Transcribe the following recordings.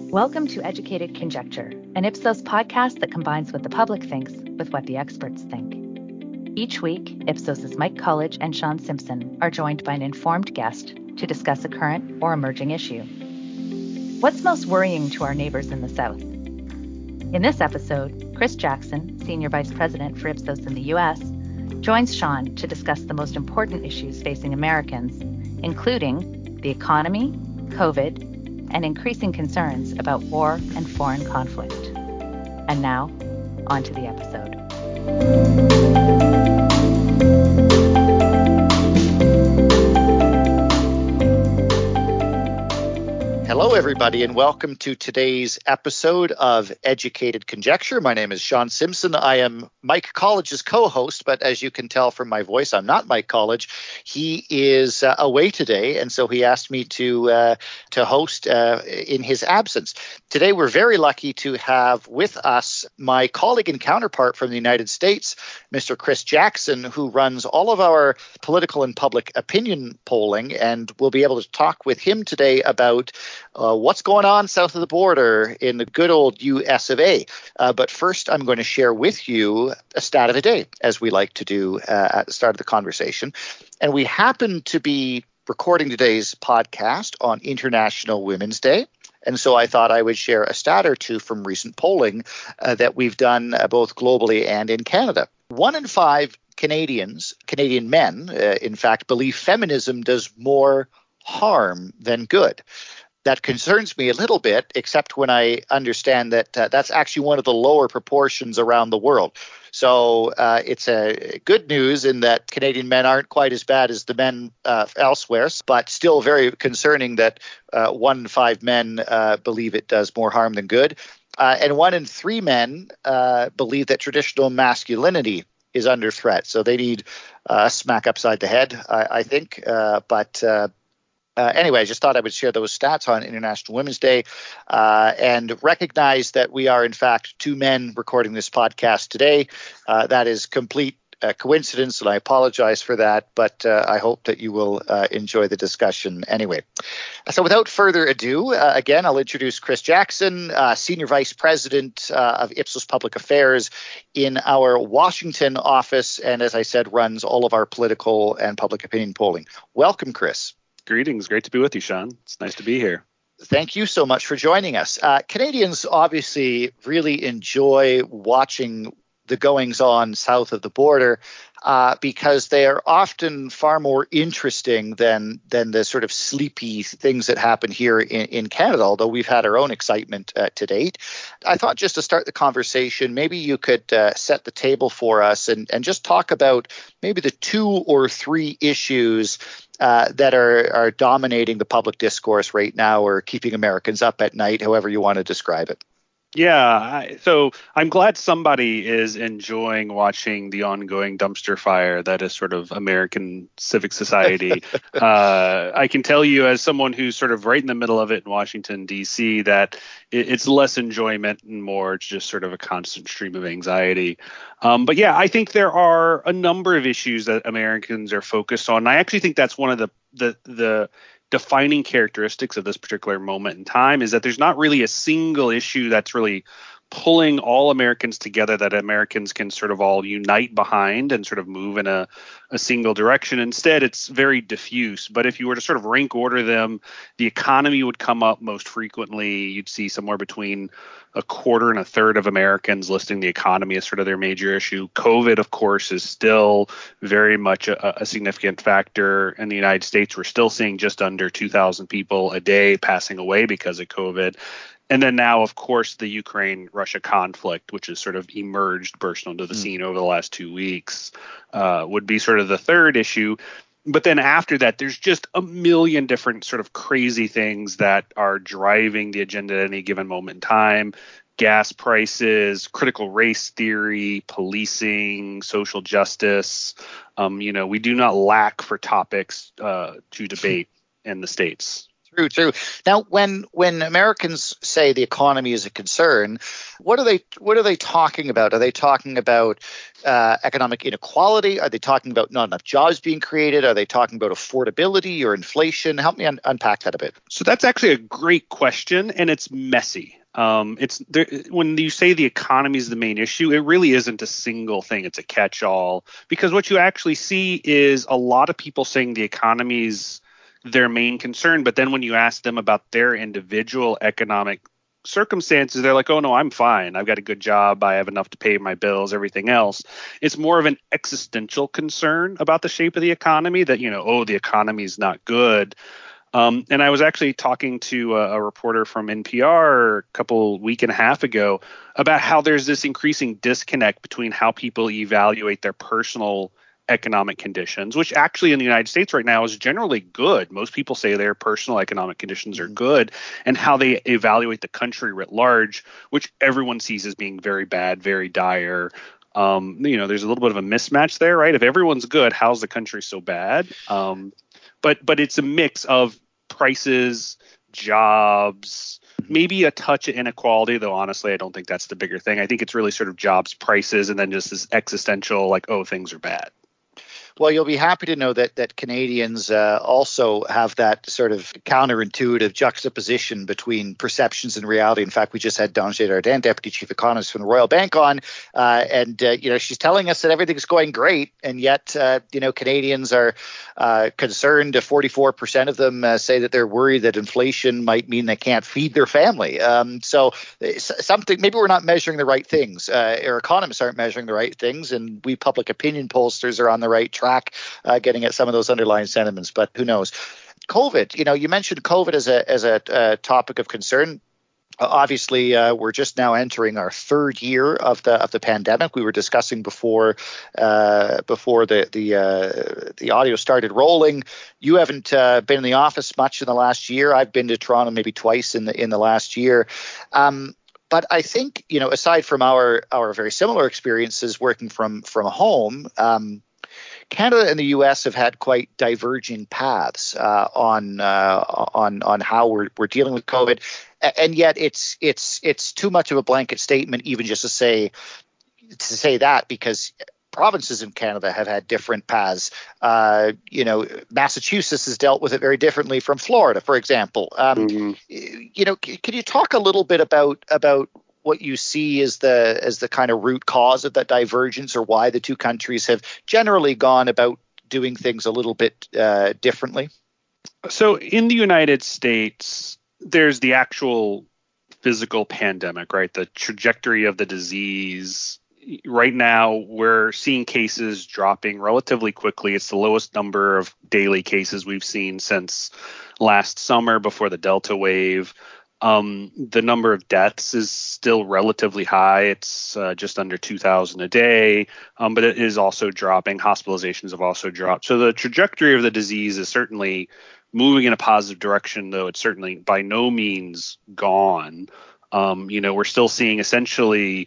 Welcome to Educated Conjecture, an Ipsos podcast that combines what the public thinks with what the experts think. Each week, Ipsos's Mike College and Sean Simpson are joined by an informed guest to discuss a current or emerging issue. What's most worrying to our neighbors in the South? In this episode, Chris Jackson, Senior Vice President for Ipsos in the U.S., joins Sean to discuss the most important issues facing Americans, including the economy, COVID, and increasing concerns about war and foreign conflict. And now, on to the episode. Hello, everybody, and welcome to today's episode of Educated Conjecture. My name is Sean Simpson. I am Mike College's co-host, but as you can tell from my voice, I'm not Mike College. He is away today, and so he asked me to host in his absence. Today, we're very lucky to have with us my colleague and counterpart from the United States, Mr. Chris Jackson, who runs all of our political and public opinion polling, and we'll be able to talk with him today about what's going on south of the border in the good old US of A. But first, I'm going to share with you a stat of the day, as we like to do at the start of the conversation. And we happen to be recording today's podcast on International Women's Day. And so I thought I would share a stat or two from recent polling that we've done both globally and in Canada. 1 in 5 Canadian men, in fact, believe feminism does more harm than good. That concerns me a little bit, except when I understand that that's actually one of the lower proportions around the world. So it's a good news in that Canadian men aren't quite as bad as the men elsewhere, but still very concerning that 1 in 5 men believe it does more harm than good. And 1 in 3 men believe that traditional masculinity is under threat. So they need a smack upside the head, I think. Anyway, I just thought I would share those stats on International Women's Day and recognize that we are, in fact, 2 men recording this podcast today. That is complete coincidence, and I apologize for that, but I hope that you will enjoy the discussion anyway. So without further ado, again, I'll introduce Chris Jackson, Senior Vice President of Ipsos Public Affairs in our Washington office, and as I said, runs all of our political and public opinion polling. Welcome, Chris. Greetings. Great to be with you, Sean. It's nice to be here. Thank you so much for joining us. Canadians obviously really enjoy watching the goings-on south of the border because they are often far more interesting than the sort of sleepy things that happen here in Canada, although we've had our own excitement to date. I thought just to start the conversation, maybe you could set the table for us and just talk about maybe the 2 or 3 issues that are dominating the public discourse right now or keeping Americans up at night, however you want to describe it. Yeah, so I'm glad somebody is enjoying watching the ongoing dumpster fire that is sort of American civic society. I can tell you as someone who's sort of right in the middle of it in Washington, D.C., that it's less enjoyment and more just sort of a constant stream of anxiety. But yeah, I think there are a number of issues that Americans are focused on. And I actually think that's one of the defining characteristics of this particular moment in time is that there's not really a single issue that's really pulling all Americans together that Americans can sort of all unite behind and sort of move in a single direction. Instead, it's very diffuse. But if you were to sort of rank order them, the economy would come up most frequently. You'd see somewhere between a quarter and a third of Americans listing the economy as sort of their major issue. COVID, of course, is still very much a significant factor. In the United States, we're still seeing just under 2,000 people a day passing away because of COVID. And then now, of course, the Ukraine-Russia conflict, which has sort of burst onto the scene over the last 2 weeks, would be sort of the third issue. But then after that, there's just a million different sort of crazy things that are driving the agenda at any given moment in time. Gas prices, critical race theory, policing, social justice. We do not lack for topics to debate in the States. True. Now, when Americans say the economy is a concern, what are they talking about? Are they talking about economic inequality? Are they talking about not enough jobs being created? Are they talking about affordability or inflation? Help me unpack that a bit. So that's actually a great question, and it's messy. It's there, when you say the economy is the main issue, it really isn't a single thing. It's a catch-all, because what you actually see is a lot of people saying the economy's their main concern, but then when you ask them about their individual economic circumstances, they're like, oh no, I'm fine. I've got a good job. I have enough to pay my bills, everything else. It's more of an existential concern about the shape of the economy that, oh, the economy is not good. And I was actually talking to a reporter from NPR week and a half ago about how there's this increasing disconnect between how people evaluate their personal economic conditions, which actually in the United States right now is generally good. Most people say their personal economic conditions are good, and how they evaluate the country writ large, which everyone sees as being very bad, very dire. There's a little bit of a mismatch there, right? If everyone's good, how's the country so bad? But it's a mix of prices, jobs, maybe a touch of inequality, though honestly, I don't think that's the bigger thing. I think it's really sort of jobs, prices, and then just this existential, like, oh, things are bad. Well, you'll be happy to know that Canadians also have that sort of counterintuitive juxtaposition between perceptions and reality. In fact, we just had Danger Dardenne, Deputy Chief Economist from the Royal Bank, on, and she's telling us that everything's going great, and yet Canadians are concerned. 44% of them say that they're worried that inflation might mean they can't feed their family. So something, maybe we're not measuring the right things. Our economists aren't measuring the right things, and we public opinion pollsters are on the right track, getting at some of those underlying sentiments, but who knows? COVID, you mentioned COVID as a topic of concern. Obviously, we're just now entering our third year of the pandemic. We were discussing before the audio started rolling. You haven't been in the office much in the last year. I've been to Toronto maybe twice in the last year. But I think, aside from our very similar experiences working from home, Canada and the U.S. have had quite diverging paths on how we're dealing with COVID, and yet it's too much of a blanket statement even just to say that, because provinces in Canada have had different paths. Massachusetts has dealt with it very differently from Florida, for example. Can you talk a little bit about what you see as the kind of root cause of that divergence, or why the two countries have generally gone about doing things a little bit differently? So in the United States, there's the actual physical pandemic, right? The trajectory of the disease. Right now, we're seeing cases dropping relatively quickly. It's the lowest number of daily cases we've seen since last summer before the Delta wave. The number of deaths is still relatively high. It's just under 2,000 a day, but it is also dropping. Hospitalizations have also dropped. So the trajectory of the disease is certainly moving in a positive direction, though it's certainly by no means gone. We're still seeing essentially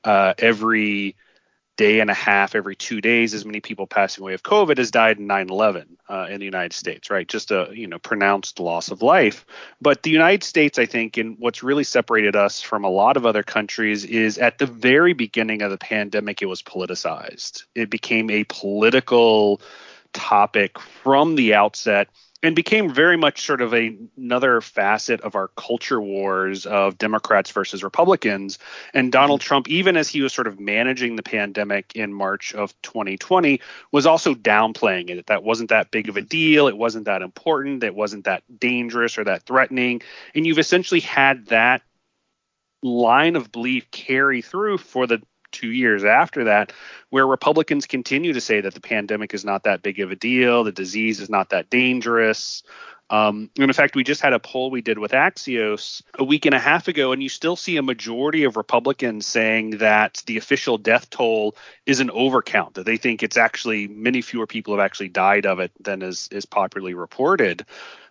every day and a half, every 2 days, as many people passing away of COVID as died in 9/11 in the United States, right? Just a pronounced loss of life. But the United States, I think, and what's really separated us from a lot of other countries is at the very beginning of the pandemic, it was politicized. It became a political topic from the outset, and became very much sort of another facet of our culture wars of Democrats versus Republicans. And Donald Trump, even as he was sort of managing the pandemic in March of 2020, was also downplaying it. That wasn't that big of a deal. It wasn't that important. It wasn't that dangerous or that threatening. And you've essentially had that line of belief carry through for the 2 years after that, where Republicans continue to say that the pandemic is not that big of a deal, the disease is not that dangerous. And in fact, we just had a poll we did with Axios a week and a half ago, and you still see a majority of Republicans saying that the official death toll is an overcount, that they think it's actually many fewer people have actually died of it than is popularly reported.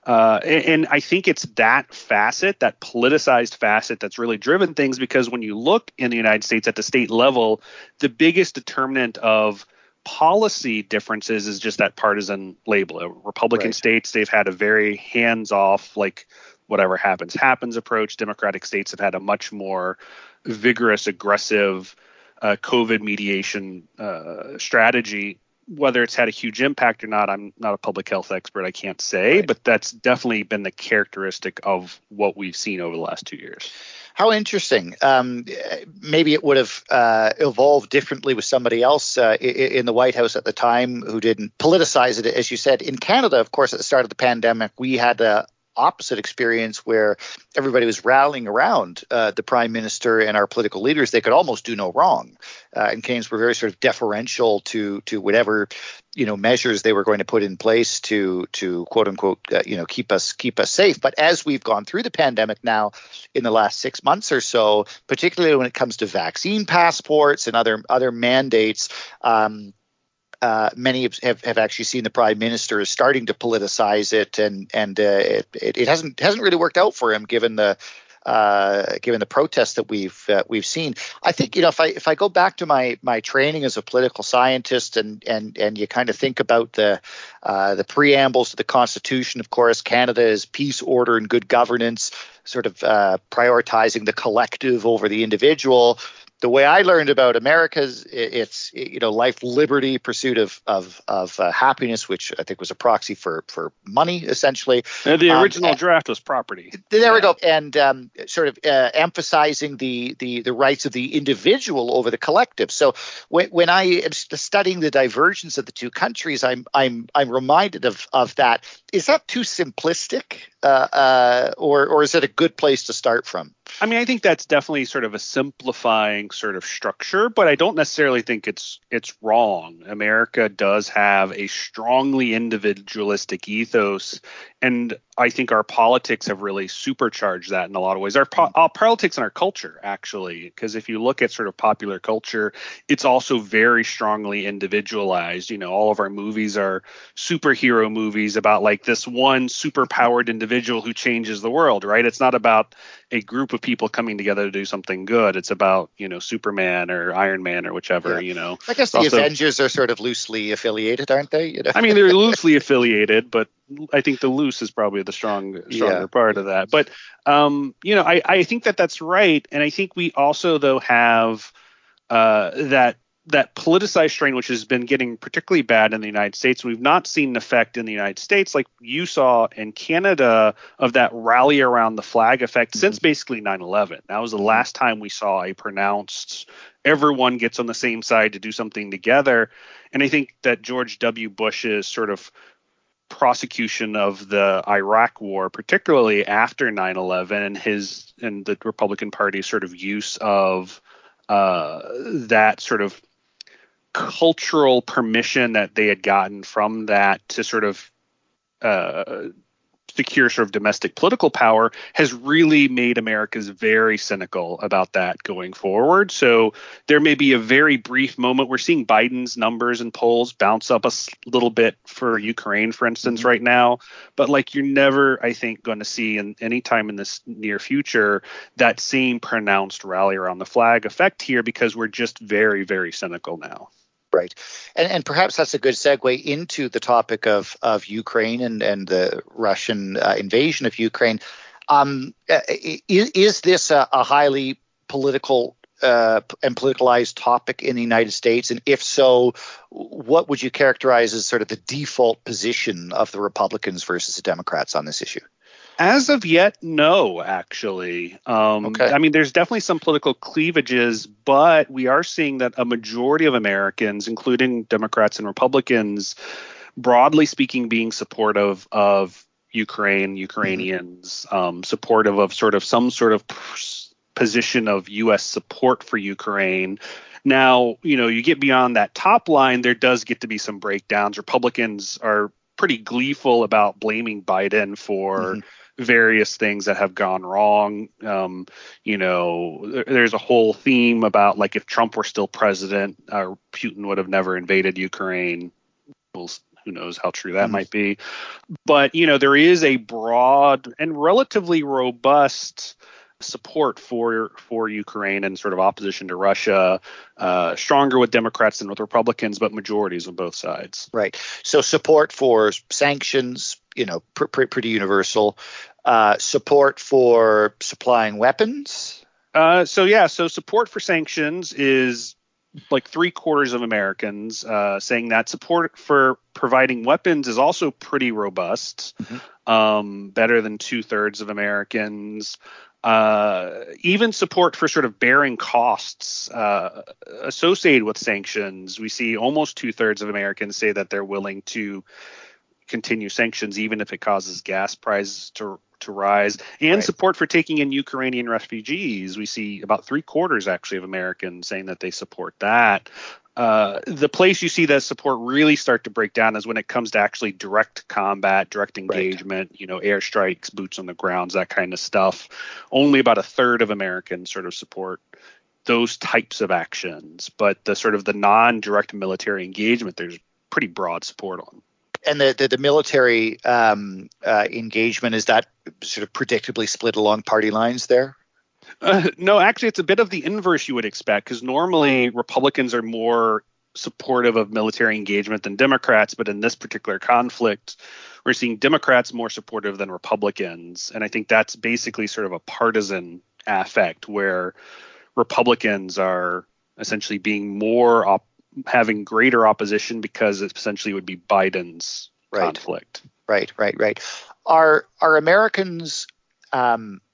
And I think it's that facet, that politicized facet, that's really driven things, because when you look in the United States at the state level, the biggest determinant of policy differences is just that partisan label. Republican Right. states, they've had a very hands-off, like whatever happens approach. Democratic states have had a much more vigorous, aggressive COVID mediation strategy. Whether it's had a huge impact or not, I'm not a public health expert. I can't say, Right. but that's definitely been the characteristic of what we've seen over the last 2 years. How interesting. Maybe it would have evolved differently with somebody else in the White House at the time who didn't politicize it, as you said. In Canada, of course, at the start of the pandemic, we had a opposite experience where everybody was rallying around the prime minister and our political leaders. They could almost do no wrong. And Canadians were very sort of deferential to whatever measures they were going to put in place to quote unquote keep us safe. But as we've gone through the pandemic now in the last 6 months or so, particularly when it comes to vaccine passports and other mandates, many have actually seen the prime minister is starting to politicize it, and it hasn't really worked out for him given the protests that we've seen. I think if I go back to my training as a political scientist and you kind of think about the preambles to the Constitution, of course, Canada is peace, order, and good governance, sort of prioritizing the collective over the individual. The way I learned about America is it's life, liberty, pursuit of happiness, which I think was a proxy for money, essentially. The original draft was property. There we go, and sort of emphasizing the rights of the individual over the collective. So when I am studying the divergence of the two countries, I'm reminded of that. Is that too simplistic, or is it a good place to start from? I mean, I think that's definitely sort of a simplifying sort of structure, but I don't necessarily think it's wrong. America does have a strongly individualistic ethos, and I think our politics have really supercharged that in a lot of ways. Our politics and our culture, actually, because if you look at sort of popular culture, it's also very strongly individualized. All of our movies are superhero movies about like this one superpowered individual who changes the world, right? It's not about a group of people coming together to do something good. It's about, Superman or Iron Man or whichever, I guess the Avengers are sort of loosely affiliated, aren't they? I mean, they're loosely affiliated, but I think the loose is probably the stronger part of that. But, I think that's right. And I think we also, though, have that politicized strain, which has been getting particularly bad in the United States. We've not seen an effect in the United States like you saw in Canada of that rally around the flag effect since basically 9/11. That was the last time we saw a pronounced everyone gets on the same side to do something together. And I think that George W. Bush's sort of prosecution of the Iraq war, particularly after 9/11, and the Republican Party's sort of use of that sort of cultural permission that they had gotten from that to sort of secure sort of domestic political power has really made Americans very cynical about that going forward. So there may be a very brief moment. We're seeing Biden's numbers and polls bounce up a little bit for Ukraine, for instance, right now. But like you're never, I think, going to see in any time in this near future that same pronounced rally around the flag effect here because we're just very, very cynical now. Right. And perhaps that's a good segue into the topic of Ukraine and the Russian invasion of Ukraine. Is this a highly political and politicalized topic in the United States? And if so, what would you characterize as sort of the default position of the Republicans versus the Democrats on this issue? As of yet, no, actually. Okay. I mean, there's definitely some political cleavages, but we are seeing that a majority of Americans, including Democrats and Republicans, broadly speaking, being supportive of Ukrainians, supportive of some sort of position of U.S. support for Ukraine. Now, you get beyond that top line, there does get to be some breakdowns. Republicans are pretty gleeful about blaming Biden for various things that have gone wrong. There's a whole theme about like if Trump were still president, Putin would have never invaded Ukraine. Well, who knows how true that might be. But, there is a broad and relatively robust support for Ukraine and sort of opposition to Russia, stronger with Democrats than with Republicans, but majorities on both sides. Right. So support for sanctions, pretty universal. Support for supplying weapons. So support for sanctions is like 3/4 of Americans saying that. Support for providing weapons is also pretty robust, better than 2/3 of Americans. Even support for sort of bearing costs associated with sanctions, we see almost 2/3 of Americans say that they're willing to continue sanctions even if it causes gas prices to rise. And right. Support for taking in Ukrainian refugees, we see about 3/4 actually of Americans saying that they support that. The place you see that support really start to break down is when it comes to actually direct combat, direct engagement, right. Airstrikes, boots on the grounds, that kind of stuff. Only about 1/3 of Americans sort of support those types of actions, but the sort of the non-direct military engagement, there's pretty broad support on. And the military engagement, is that sort of predictably split along party lines there? No, actually, it's a bit of the inverse you would expect, because normally Republicans are more supportive of military engagement than Democrats. But in this particular conflict, we're seeing Democrats more supportive than Republicans. And I think that's basically sort of a partisan affect where Republicans are essentially being more having greater opposition because it essentially would be Biden's conflict. Right. Are Americans, are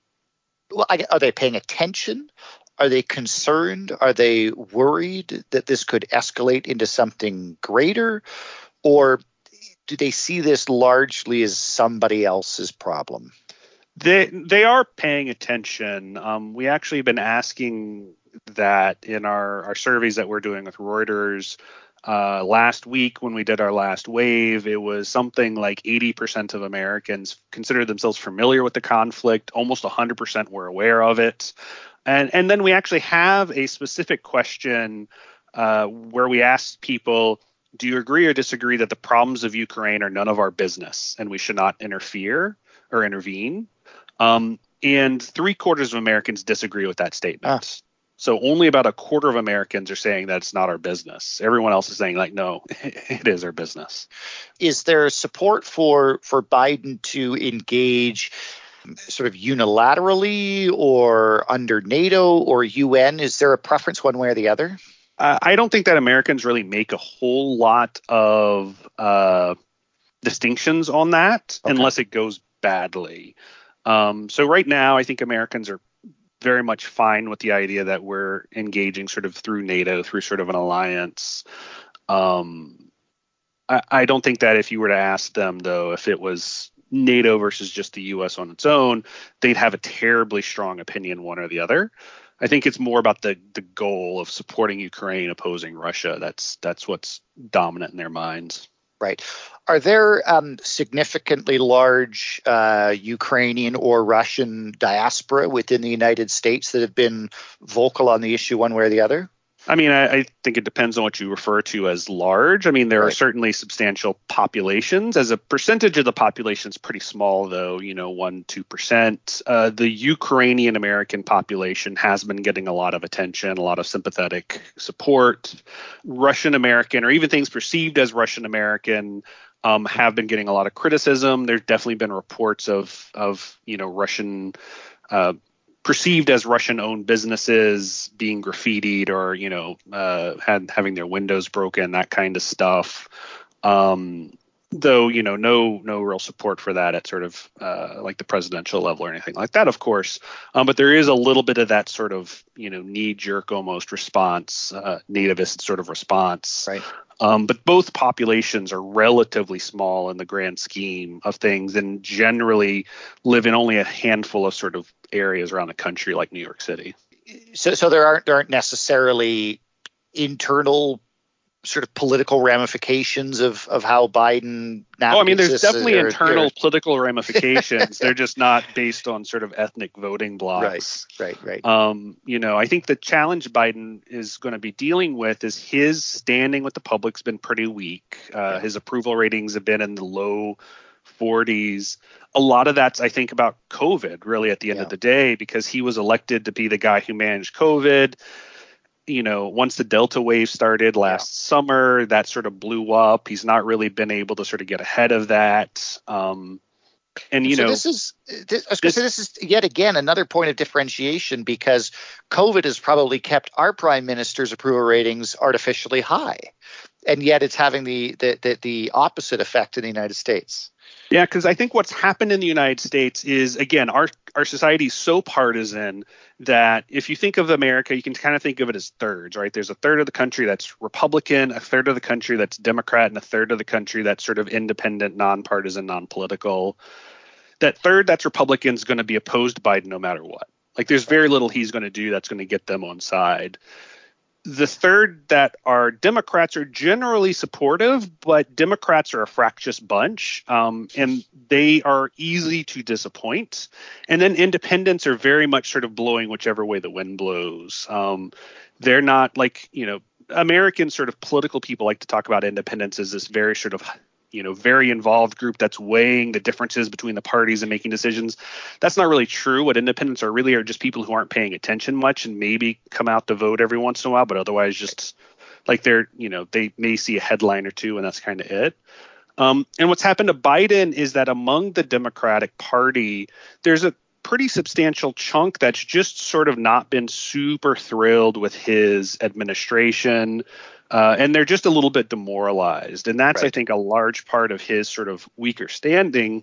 they paying attention? Are they concerned? Are they worried that this could escalate into something greater? Or do they see this largely as somebody else's problem? They are paying attention. We actually have been asking that in our surveys that we're doing with Reuters. Last week when we did our last wave, it was something like 80% of Americans consider themselves familiar with the conflict. Almost 100% were aware of it. And then we actually have a specific question where we asked people, do you agree or disagree that the problems of Ukraine are none of our business and we should not interfere or intervene? And 3/4 of Americans disagree with that statement. So only about 1/4 of Americans are saying that it's not our business. Everyone else is saying, like, no, it is our business. Is there support for Biden to engage sort of unilaterally or under NATO or UN? Is there a preference one way or the other? I don't think that Americans really make a whole lot of distinctions on that unless it goes badly. So right now, I think Americans are very much fine with the idea that we're engaging sort of through NATO, through sort of an alliance. I don't think that if you were to ask them, though, if it was NATO versus just the U.S. on its own, they'd have a terribly strong opinion one or the other. I think it's more about the goal of supporting Ukraine, opposing Russia. That's what's dominant in their minds. Right. Are there significantly large Ukrainian or Russian diaspora within the United States that have been vocal on the issue one way or the other? I mean, I think it depends on what you refer to as large. I mean, there are certainly substantial populations. As a percentage of the population, it's pretty small, though, 1-2%. The Ukrainian American population has been getting a lot of attention, a lot of sympathetic support. Russian American, or even things perceived as Russian American, have been getting a lot of criticism. There's definitely been reports of Russian perceived as Russian-owned businesses being graffitied or, having their windows broken, that kind of stuff. Though, no real support for that at sort of like the presidential level or anything like that, of course. But there is a little bit of that sort of, knee-jerk almost response, nativist sort of response. Right. But both populations are relatively small in the grand scheme of things and generally live in only a handful of sort of areas around the country like New York City. So there aren't necessarily internal sort of political ramifications of how Biden navigates. Oh, I mean, there's definitely internal political ramifications. They're just not based on sort of ethnic voting blocks. Right. I think the challenge Biden is going to be dealing with is his standing with the public's been pretty weak. His approval ratings have been in the low 40s. A lot of that's, I think, about COVID, really, at the end of the day, because he was elected to be the guy who managed COVID. Once the Delta wave started last summer, that sort of blew up. He's not really been able to sort of get ahead of that. This is yet again another point of differentiation, because COVID has probably kept our prime minister's approval ratings artificially high, and yet it's having the opposite effect in the United States. Yeah, because I think what's happened in the United States is, again, our society is so partisan that if you think of America, you can kind of think of it as thirds, right? There's a third of the country that's Republican, a third of the country that's Democrat, and a third of the country that's sort of independent, nonpartisan, nonpolitical. That third that's Republican is going to be opposed to Biden no matter what. Like, there's very little he's going to do that's going to get them on side. The third that are Democrats are generally supportive, but Democrats are a fractious bunch, and they are easy to disappoint. And then independents are very much sort of blowing whichever way the wind blows. They're not like, American sort of political people like to talk about independents as this very sort of very involved group that's weighing the differences between the parties and making decisions. That's not really true. What independents are just people who aren't paying attention much and maybe come out to vote every once in a while, but otherwise just like they may see a headline or two and that's kind of it. And what's happened to Biden is that among the Democratic Party, there's a pretty substantial chunk that's just sort of not been super thrilled with his administration. And they're just a little bit demoralized. And that's, right, I think, a large part of his sort of weaker standing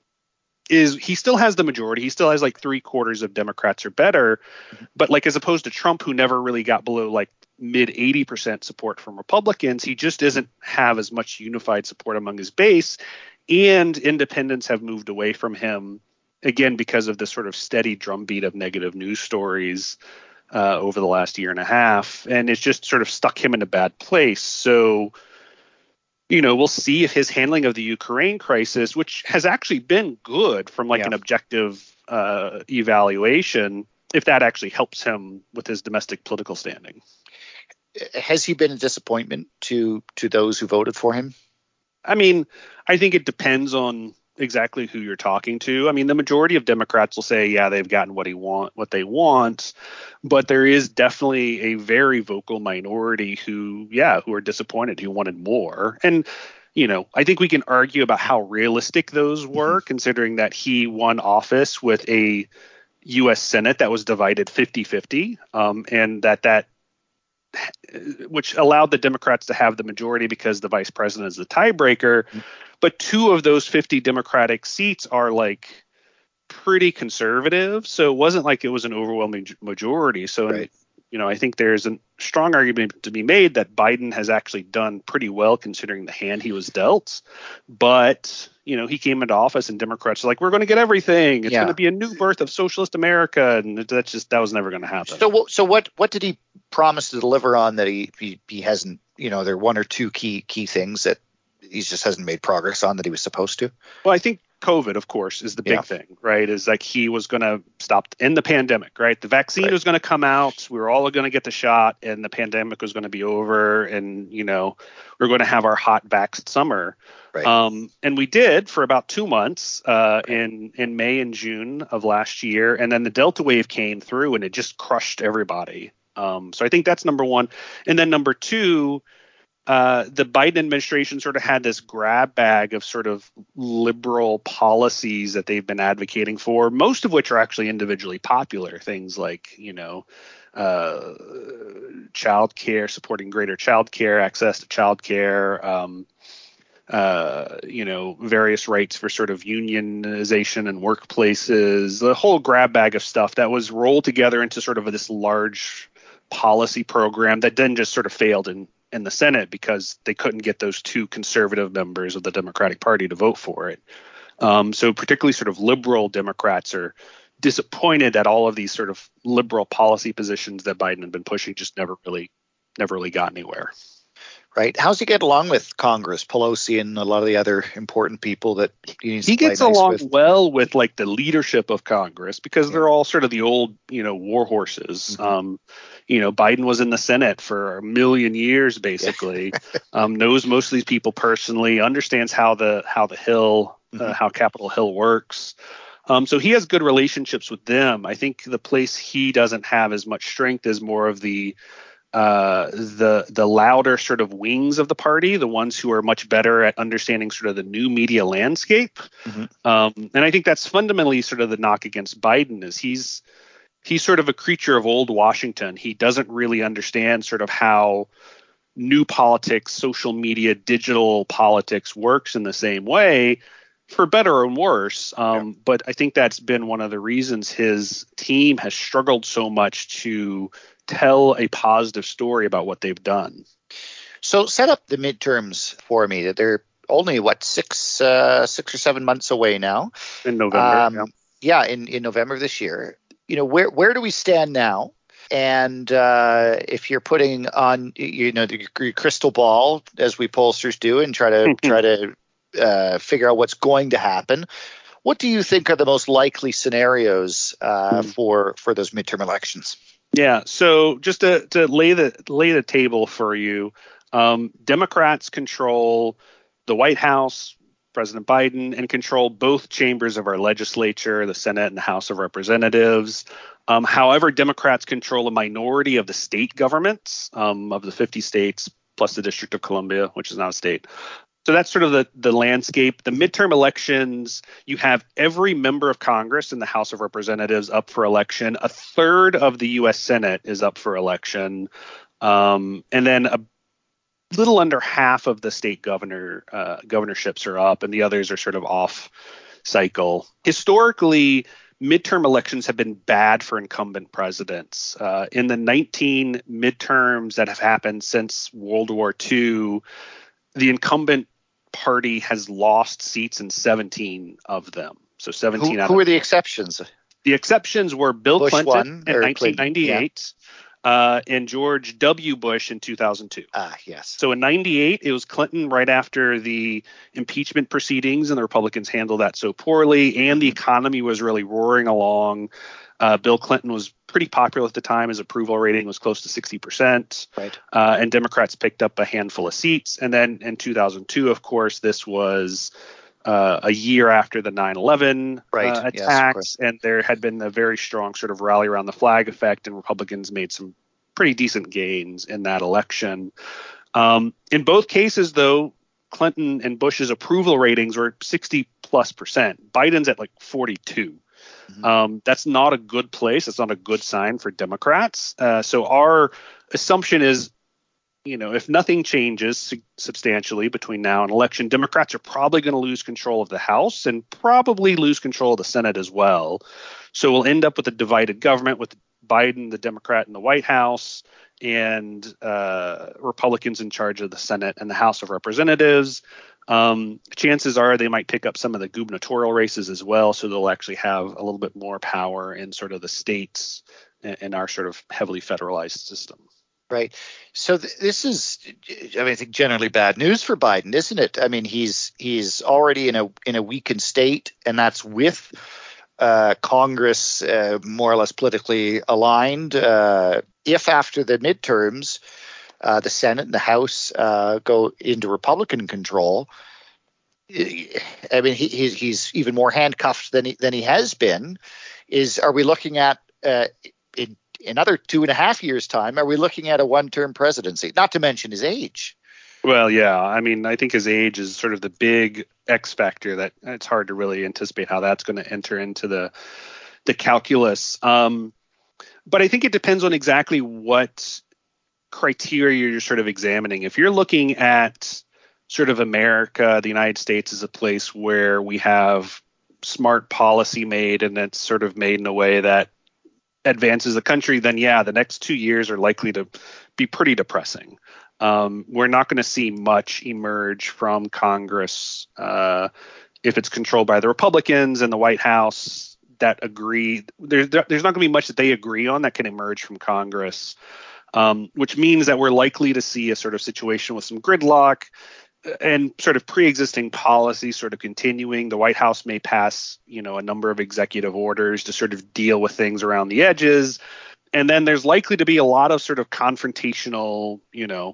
is he still has the majority. He still has like 3/4 of Democrats or better. But like, as opposed to Trump, who never really got below like mid 80% support from Republicans, he just doesn't have as much unified support among his base. And independents have moved away from him, again, because of the sort of steady drumbeat of negative news stories over the last year and a half, and it's just sort of stuck him in a bad place. So, we'll see if his handling of the Ukraine crisis, which has actually been good from like an objective evaluation, if that actually helps him with his domestic political standing. Has he been a disappointment to those who voted for him? I mean, I think it depends on exactly who you're talking to. I mean, the majority of Democrats will say, yeah, they've gotten what they want, but there is definitely a very vocal minority who are disappointed, who wanted more. And, I think we can argue about how realistic those were, considering that he won office with a U.S. Senate that was divided 50-50, and that which allowed the Democrats to have the majority because the vice president is the tiebreaker. But 2 of those 50 Democratic seats are like pretty conservative. So it wasn't like it was an overwhelming majority. So, right, I think there's a strong argument to be made that Biden has actually done pretty well considering the hand he was dealt. But, he came into office and Democrats are like, we're going to get everything. It's going to be a new birth of socialist America. And that was never going to happen. So what did he promise to deliver on that he hasn't, there are 1 or 2 key things that he just hasn't made progress on that he was supposed to? Well, I think COVID, of course, is the big thing, right? Is like he was going to stop in the pandemic, right? The vaccine was going to come out. We were all going to get the shot and the pandemic was going to be over. And, we're going to have our hot vaxxed summer. Right. And we did for about 2 months in May and June of last year. And then the Delta wave came through and it just crushed everybody. So I think that's number 1. And then number 2, the Biden administration sort of had this grab bag of sort of liberal policies that they've been advocating for, most of which are actually individually popular. Things like, child care, supporting greater child care, access to child care, various rights for sort of unionization in workplaces, the whole grab bag of stuff that was rolled together into sort of this large policy program that then just sort of failed in the Senate because they couldn't get those 2 conservative members of the Democratic Party to vote for it. So particularly sort of liberal Democrats are disappointed that all of these sort of liberal policy positions that Biden had been pushing just never really got anywhere. Right. How's he get along with Congress, Pelosi, and a lot of the other important people that he gets along well with like the leadership of Congress because they're all sort of the old, war horses. Biden was in the Senate for a million years, basically, knows most of these people personally, understands how the Hill how Capitol Hill works. So he has good relationships with them. I think the place he doesn't have as much strength is more of the louder sort of wings of the party, the ones who are much better at understanding sort of the new media landscape. And I think that's fundamentally sort of the knock against Biden is he's sort of a creature of old Washington. He doesn't really understand sort of how new politics, social media, digital politics works in the same way, for better and worse. But I think that's been one of the reasons his team has struggled so much to tell a positive story about what they've done. So set up the midterms for me. That they're only six or 7 months away now. In November. In November of this year. Where do we stand now? And if you're putting on your crystal ball, as we pollsters do, and try to figure out what's going to happen, what do you think are the most likely scenarios for those midterm elections? Yeah. So just to lay the table for you, Democrats control the White House, President Biden, and control both chambers of our legislature, the Senate and the House of Representatives. However, Democrats control a minority of the state governments of the 50 states plus the District of Columbia, which is not a state. So that's sort of the landscape. The midterm elections, you have every member of Congress in the House of Representatives up for election. A third of the U.S. Senate is up for election. And then a little under half of the state governorships are up, and the others are sort of off cycle. Historically, midterm elections have been bad for incumbent presidents. In the 19 midterms that have happened since World War II, the incumbent party has lost seats in 17 of them. So 17 Who are the exceptions? The exceptions were Bill Bush Clinton in 1998 and George W. Bush in 2002. Yes. So in 98, it was Clinton right after the impeachment proceedings, and the Republicans handled that so poorly, and the economy was really roaring along. Bill Clinton was pretty popular at the time. His approval rating was close to 60%. Right. And Democrats picked up a handful of seats. And then in 2002, of course, this was a year after the 9/11 attacks. And there had been a very strong sort of rally around the flag effect, and Republicans made some pretty decent gains in that election. In both cases, though, Clinton and Bush's approval ratings were 60+%. Biden's at like 42. That's not a good place. It's not a good sign for Democrats. So our assumption is, if nothing changes substantially between now and election, Democrats are probably going to lose control of the House and probably lose control of the Senate as well. So we'll end up with a divided government with Biden, the Democrat, in the White House, and Republicans in charge of the Senate and the House of Representatives. Chances are they might pick up some of the gubernatorial races as well, so they'll actually have a little bit more power in sort of the states in our sort of heavily federalized system. Right. So this is, I think, generally bad news for Biden, isn't it? I mean, he's already in a weakened state, and that's with Congress more or less politically aligned. If after the midterms, the Senate and the House go into Republican control, I mean, he's even more handcuffed than he has been. Are we looking at in another 2.5 years' time? Are we looking at a one-term presidency? Not to mention his age. Well, yeah. I mean, I think his age is sort of the big X factor that it's hard to really anticipate how that's going to enter into the calculus. But I think it depends on exactly what criteria you're sort of examining. If you're looking at sort of America, the United States is a place where we have smart policy made, and it's sort of made in a way that advances the country, then yeah, the next 2 years are likely to be pretty depressing. We're not going to see much emerge from Congress if it's controlled by the Republicans and the White House that agree. There's not going to be much that they agree on that can emerge from Congress, which means that we're likely to see a sort of situation with some gridlock and sort of pre-existing policy sort of continuing. The White House may pass, a number of executive orders to sort of deal with things around the edges. And then there's likely to be a lot of sort of confrontational,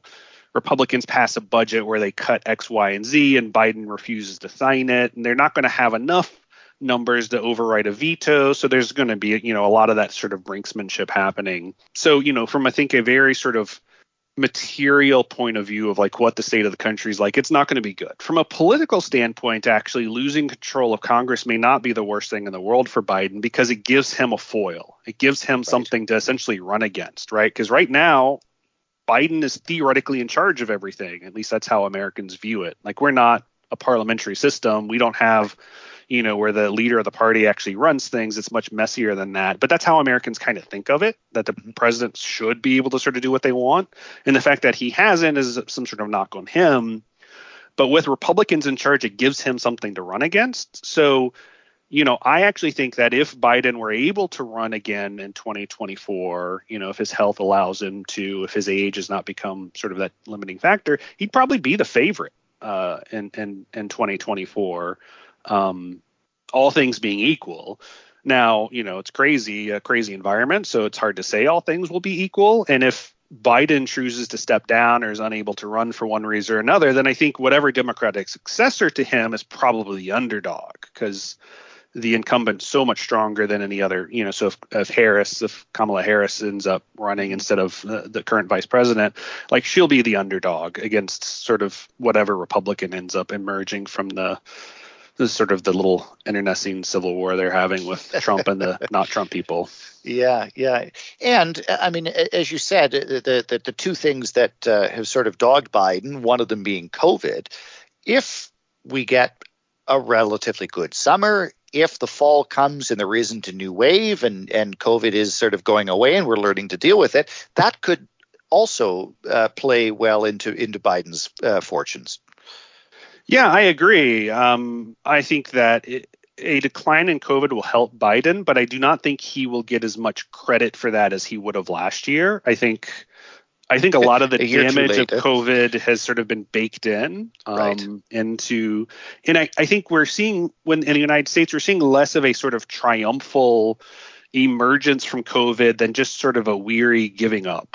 Republicans pass a budget where they cut X, Y, and Z, and Biden refuses to sign it, and they're not going to have enough numbers to override a veto. So there's going to be, a lot of that sort of brinksmanship happening. So, from, I think, a very sort of material point of view of like what the state of the country is like, it's not going to be good. From a political standpoint, actually losing control of Congress may not be the worst thing in the world for Biden, because it gives him a foil. It gives him something to essentially run against, right? Because right now, Biden is theoretically in charge of everything. At least that's how Americans view it. Like, we're not a parliamentary system. We don't have, where the leader of the party actually runs things. It's much messier than that. But that's how Americans kind of think of it, that the president should be able to sort of do what they want. And the fact that he hasn't is some sort of knock on him. But with Republicans in charge, it gives him something to run against. So, I actually think that if Biden were able to run again in 2024, if his health allows him to, if his age has not become sort of that limiting factor, he'd probably be the favorite in 2024. All things being equal. Now, it's a crazy environment, so it's hard to say all things will be equal. And if Biden chooses to step down or is unable to run for one reason or another, then I think whatever Democratic successor to him is probably the underdog, because the incumbent's so much stronger than any other, so if Kamala Harris ends up running instead of the current vice president, like, she'll be the underdog against sort of whatever Republican ends up emerging from the sort of the little internecine civil war they're having with Trump and the not Trump people. Yeah. And I mean, as you said, the two things that have sort of dogged Biden, one of them being COVID. If we get a relatively good summer, if the fall comes and there isn't a new wave and COVID is sort of going away and we're learning to deal with it, that could also play well into Biden's fortunes. Yeah, I agree. I think that a decline in COVID will help Biden, but I do not think he will get as much credit for that as he would have last year. I think a lot of the damage of COVID has sort of been baked in into, and I think we're seeing, when in the United States, we're seeing less of a sort of triumphal emergence from COVID than just sort of a weary giving up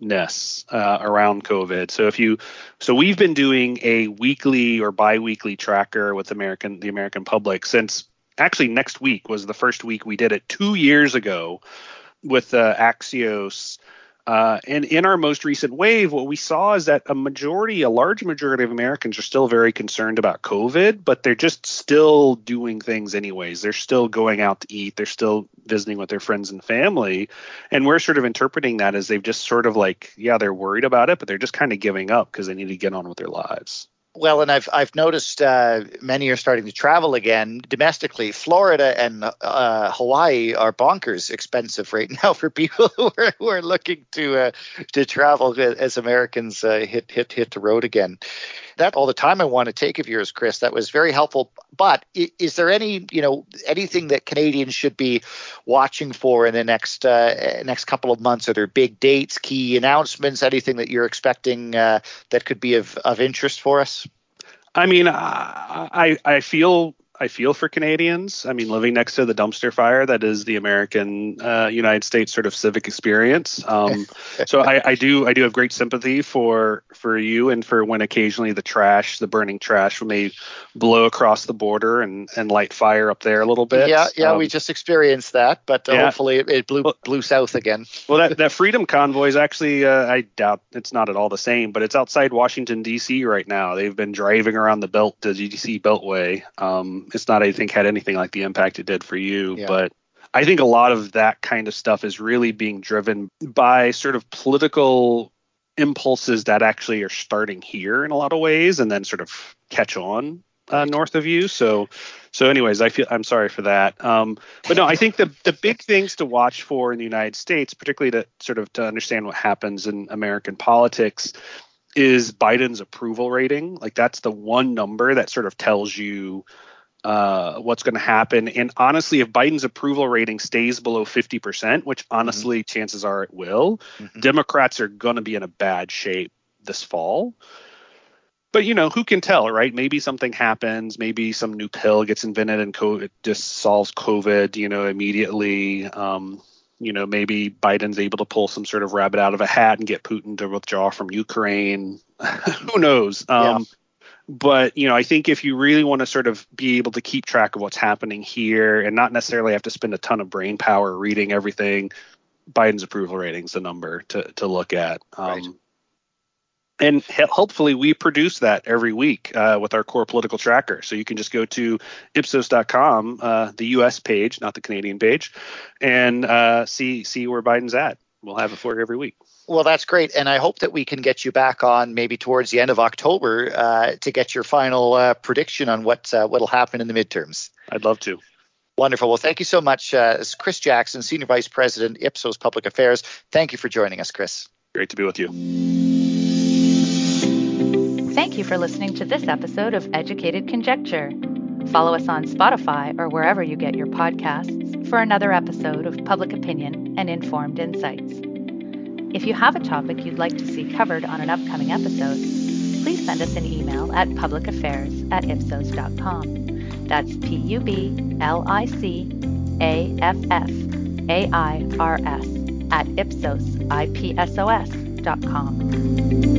around COVID. So we've been doing a weekly or bi-weekly tracker with the American public since actually next week was the first week we did it 2 years ago with Axios. And in our most recent wave, what we saw is that a large majority of Americans are still very concerned about COVID, but they're just still doing things anyways. They're still going out to eat. They're still visiting with their friends and family. And we're sort of interpreting that as they've just sort of like, yeah, they're worried about it, but they're just kind of giving up because they need to get on with their lives. Well, and I've noticed many are starting to travel again domestically. Florida and Hawaii are bonkers expensive right now for people who are looking to travel as Americans hit the road again. That's all the time I want to take of yours, Chris. That was very helpful. But is there anything that Canadians should be watching for in the next couple of months? Are there big dates, key announcements, anything that you're expecting that could be of interest for us? I mean, I feel for Canadians. I mean, living next to the dumpster fire that is the American United States sort of civic experience. So I do have great sympathy for you, and for when occasionally the burning trash may blow across the border and light fire up there a little bit. Yeah, we just experienced that, but hopefully it blew south again. Well, that Freedom Convoy is actually, I doubt it's not at all the same, but it's outside Washington, D.C. right now. They've been driving around the D.C. Beltway. It's not, I think, had anything like the impact it did for you, but I think a lot of that kind of stuff is really being driven by sort of political impulses that actually are starting here in a lot of ways and then sort of catch on north of you. So anyways, I'm sorry for that. But no, I think the big things to watch for in the United States, particularly to understand what happens in American politics, is Biden's approval rating. Like, that's the one number that sort of tells you what's going to happen. And honestly, if Biden's approval rating stays below 50%, which honestly chances are it will, Democrats are going to be in a bad shape this fall. But, who can tell, right? Maybe something happens. Maybe some new pill gets invented and COVID just solves COVID, immediately. maybe Biden's able to pull some sort of rabbit out of a hat and get Putin to withdraw from Ukraine. Who knows? But, I think if you really want to sort of be able to keep track of what's happening here and not necessarily have to spend a ton of brain power reading everything, Biden's approval rating's the number to look at. Right. And hopefully we produce that every week with our core political tracker. So you can just go to Ipsos.com, the U.S. page, not the Canadian page, and see where Biden's at. We'll have it for you every week. Well, that's great. And I hope that we can get you back on maybe towards the end of October to get your final prediction on what'll happen in the midterms. I'd love to. Wonderful. Well, thank you so much. Chris Jackson, Senior Vice President, Ipsos Public Affairs. Thank you for joining us, Chris. Great to be with you. Thank you for listening to this episode of Educated Conjecture. Follow us on Spotify or wherever you get your podcasts for another episode of Public Opinion and Informed Insights. If you have a topic you'd like to see covered on an upcoming episode, please send us an email at publicaffairs@ipsos.com. That's PUBLICAFFAIRS@ipsos.com.